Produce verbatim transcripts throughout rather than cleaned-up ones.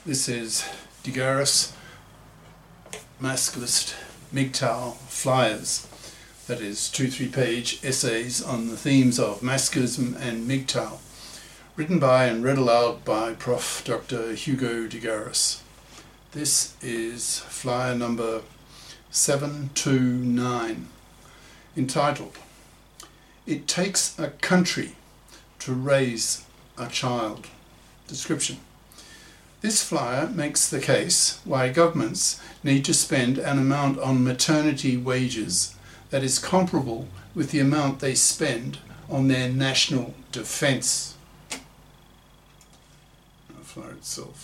This is De Garis Masculist M G T O W flyers. That is two three-page essays on the themes of masculism and M G T O W, written by and read aloud by Professor Doctor Hugo De Garis. This is flyer number seven two nine, entitled, "It Takes a Country to Raise a Child." Description. This flyer makes the case why governments need to spend an amount on maternity wages that is comparable with the amount they spend on their national defence. The flyer itself.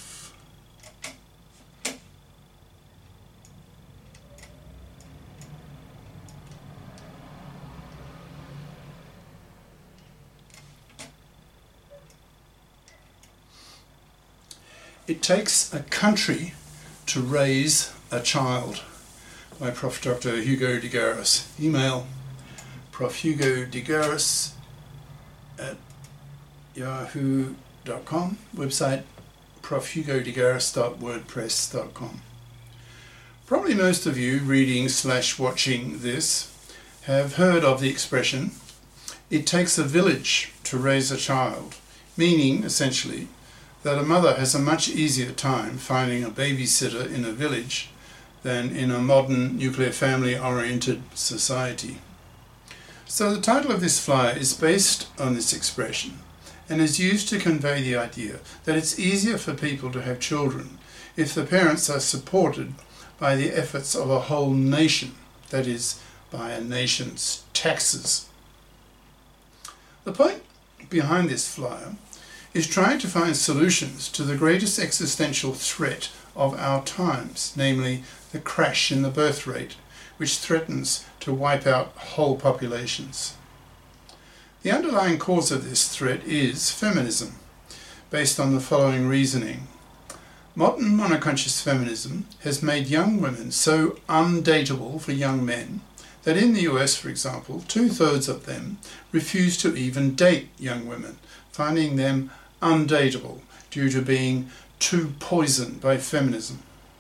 It Takes a Country to Raise a Child, by Professor Doctor Hugo De Garis. Email profhugodegaris at yahoo dot com. Website profhugodegaris dot wordpress dot com. Probably most of you reading slash watching this have heard of the expression, "It takes a village to raise a child," meaning essentially that a mother has a much easier time finding a babysitter in a village than in a modern nuclear family-oriented society. So the title of this flyer is based on this expression and is used to convey the idea that it's easier for people to have children if the parents are supported by the efforts of a whole nation, that is, by a nation's taxes. The point behind this flyer is trying to find solutions to the greatest existential threat of our times, namely the crash in the birth rate, which threatens to wipe out whole populations. The underlying cause of this threat is feminism, based on the following reasoning. Modern monoconscious feminism has made young women so undateable for young men that in the U S, for example, two-thirds of them refuse to even date young women, finding them undateable due to being too poisoned by feminism.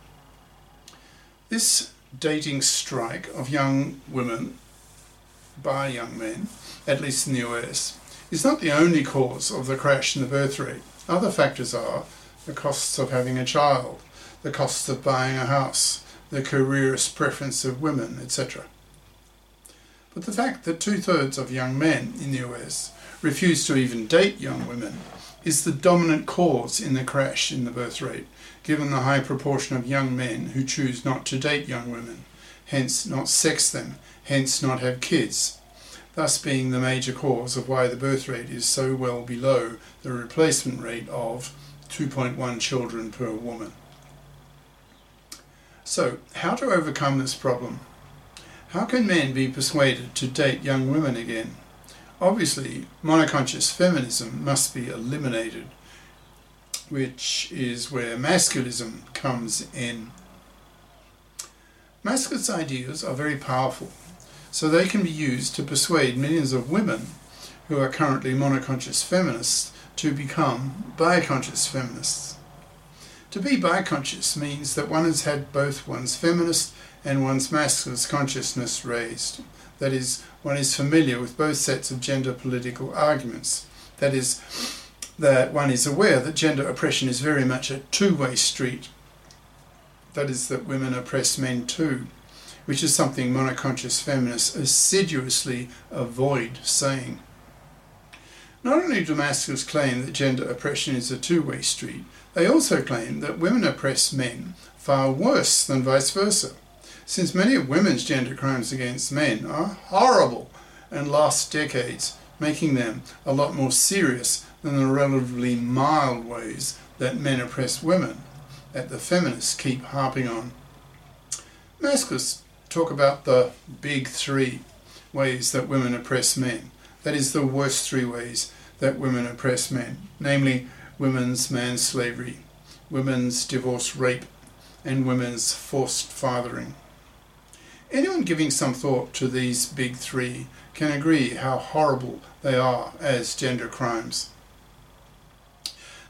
This dating strike of young women by young men, at least in the U S, is not the only cause of the crash in the birth rate. Other factors are the costs of having a child, the costs of buying a house, the careerist preference of women, et cetera. But the fact that two-thirds of young men in the U S refuse to even date young women is the dominant cause in the crash in the birth rate, given the high proportion of young men who choose not to date young women, hence not sex them, hence not have kids, thus being the major cause of why the birth rate is so well below the replacement rate of two point one children per woman. So, how to overcome this problem? How can men be persuaded to date young women again? Obviously, monoconscious feminism must be eliminated, which is where masculism comes in. Masculist ideas are very powerful, so they can be used to persuade millions of women who are currently monoconscious feminists to become biconscious feminists. To be biconscious means that one has had both one's feminist and one's masculine consciousness raised. That is, one is familiar with both sets of gender political arguments. That is, that one is aware that gender oppression is very much a two-way street. That is, that women oppress men too, which is something monoconscious feminists assiduously avoid saying. Not only do masculists claim that gender oppression is a two-way street, they also claim that women oppress men far worse than vice versa, since many of women's gender crimes against men are horrible and last decades, making them a lot more serious than the relatively mild ways that men oppress women, that the feminists keep harping on. Masculists talk about the big three ways that women oppress men, that is, the worst three ways that women oppress men, namely women's manslavery, women's divorce rape, and women's forced fathering. Anyone giving some thought to these big three can agree how horrible they are as gender crimes.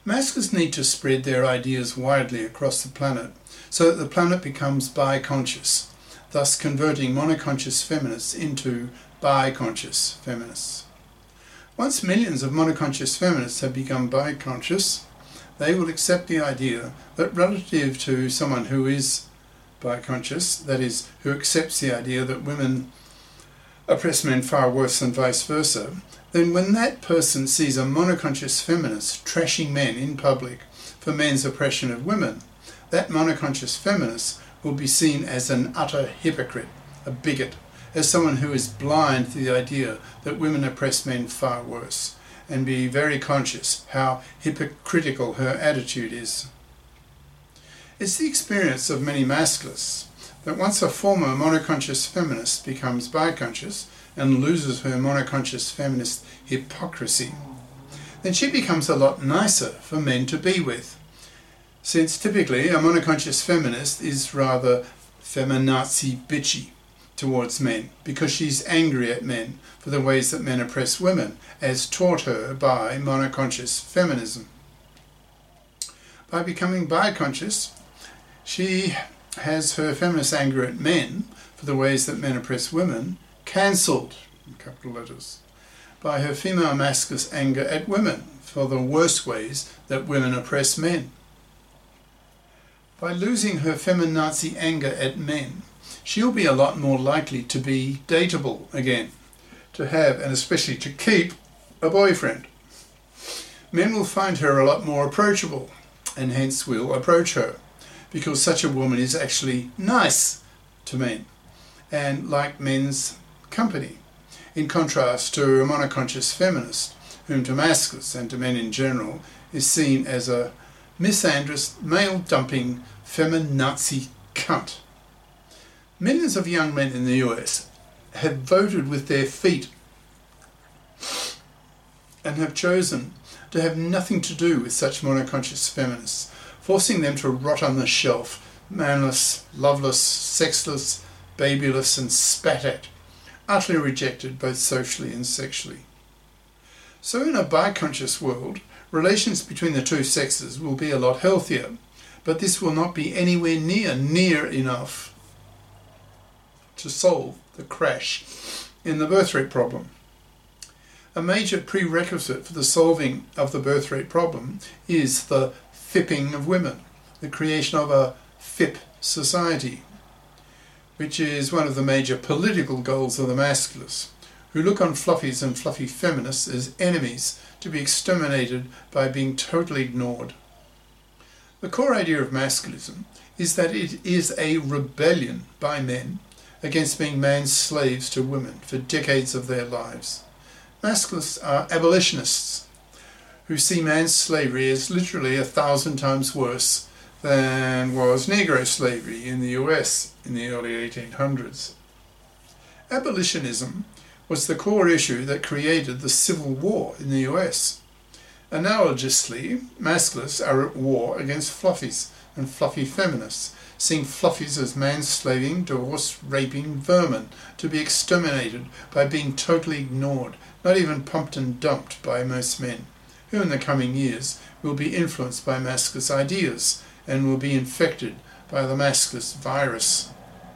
Masculinists need to spread their ideas widely across the planet so that the planet becomes bi-conscious, thus converting monoconscious feminists into bi-conscious feminists. Once millions of monoconscious feminists have become bi-conscious, they will accept the idea that relative to someone who is bi-conscious, that is, who accepts the idea that women oppress men far worse than vice versa, then when that person sees a monoconscious feminist trashing men in public for men's oppression of women, that monoconscious feminist will be seen as an utter hypocrite, a bigot, as someone who is blind to the idea that women oppress men far worse, and be very conscious how hypocritical her attitude is. It's the experience of many masculists that once a former monoconscious feminist becomes bi-conscious and loses her monoconscious feminist hypocrisy, then she becomes a lot nicer for men to be with, since typically a monoconscious feminist is rather feminazi bitchy towards men because she's angry at men for the ways that men oppress women, as taught her by monoconscious feminism. By becoming bi-conscious, she has her feminist anger at men for the ways that men oppress women cancelled, in capital letters, by her female masculine anger at women for the worst ways that women oppress men. By losing her feminazi anger at men, she'll be a lot more likely to be dateable again, to have, and especially to keep, a boyfriend. Men will find her a lot more approachable, and hence will approach her, because such a woman is actually nice to men, and like men's company, in contrast to a monoconscious feminist, whom to masculists and to men in general is seen as a misandrist, male-dumping, feminazi cunt. Millions of young men in the U S have voted with their feet and have chosen to have nothing to do with such monoconscious feminists, forcing them to rot on the shelf, manless, loveless, sexless, babyless and spat at, utterly rejected both socially and sexually. So in a bi-conscious world, relations between the two sexes will be a lot healthier, but this will not be anywhere near near enough to solve the crash in the birth rate problem. A major prerequisite for the solving of the birth rate problem is the fipping of women, the creation of a fip society, which is one of the major political goals of the masculists, who look on fluffies and fluffy feminists as enemies to be exterminated by being totally ignored. The core idea of masculism is that it is a rebellion by men against being man's slaves to women for decades of their lives. Masculists are abolitionists who see man's slavery as literally a thousand times worse than was Negro slavery in the U S in the early eighteen hundreds. Abolitionism was the core issue that created the Civil War in the U S. Analogously, masculists are at war against fluffies and fluffy feminists, seeing fluffies as manslaving, divorce-raping vermin to be exterminated by being totally ignored, not even pumped and dumped by most men, who in the coming years will be influenced by masculist ideas and will be infected by the masculist virus.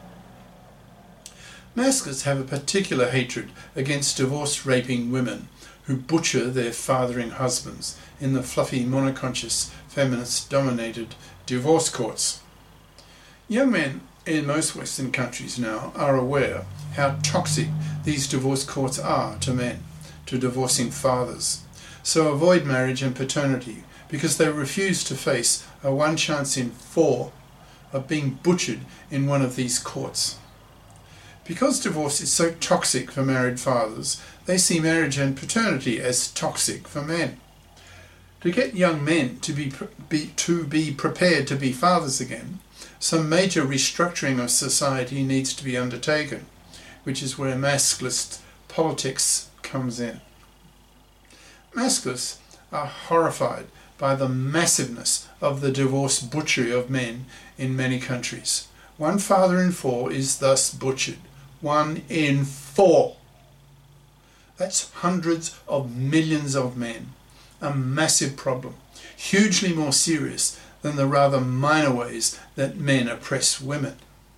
Masculists have a particular hatred against divorce-raping women who butcher their fathering husbands in the fluffy, monoconscious, feminist-dominated divorce courts. Young men in most Western countries now are aware how toxic these divorce courts are to men, to divorcing fathers, so avoid marriage and paternity because they refuse to face a one chance in four of being butchered in one of these courts. Because divorce is so toxic for married fathers, they see marriage and paternity as toxic for men. To get young men to be, be, to be prepared to be fathers again, some major restructuring of society needs to be undertaken, which is where masculist politics comes in. Masculists are horrified by the massiveness of the divorce butchery of men in many countries. One father in four is thus butchered. One in four. That's hundreds of millions of men. a massive problem, hugely more serious than the rather minor ways that men oppress women.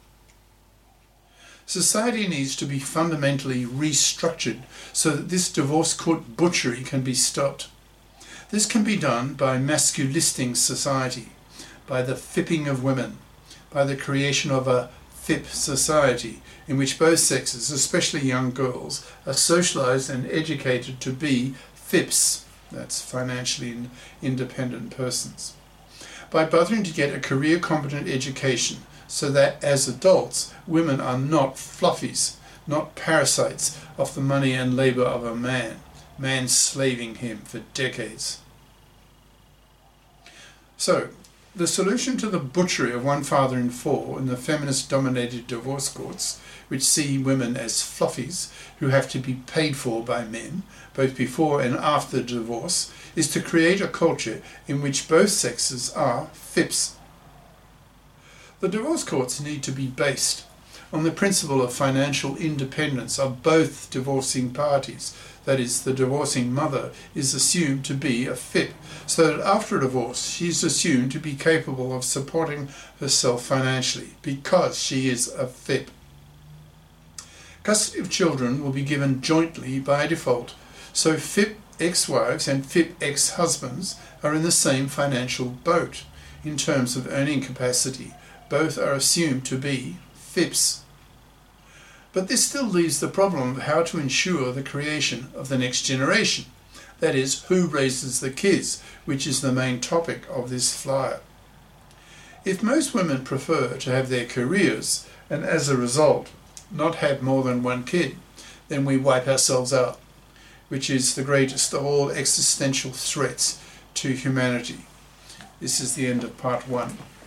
Society needs to be fundamentally restructured so that this divorce court butchery can be stopped. This can be done by masculisting society, by the fipping of women, by the creation of a fip society in which both sexes, especially young girls, are socialized and educated to be fips, that's financially independent persons, by bothering to get a career competent education so that as adults women are not fluffies, not parasites of the money and labor of a man, man slaving him for decades. So, the solution to the butchery of one father in four in the feminist-dominated divorce courts, which see women as fluffies who have to be paid for by men, both before and after divorce, is to create a culture in which both sexes are fips. The divorce courts need to be based on the principle of financial independence of both divorcing parties. That is, the divorcing mother is assumed to be a fip, so that after a divorce she is assumed to be capable of supporting herself financially because she is a fip. Custody of children will be given jointly by default, so fip ex-wives and fip ex-husbands are in the same financial boat in terms of earning capacity. Both are assumed to be fips. But this still leaves the problem of how to ensure the creation of the next generation. That is, who raises the kids, which is the main topic of this flyer. If most women prefer to have their careers and as a result not have more than one kid, then we wipe ourselves out, which is the greatest of all existential threats to humanity. This is the end of part one.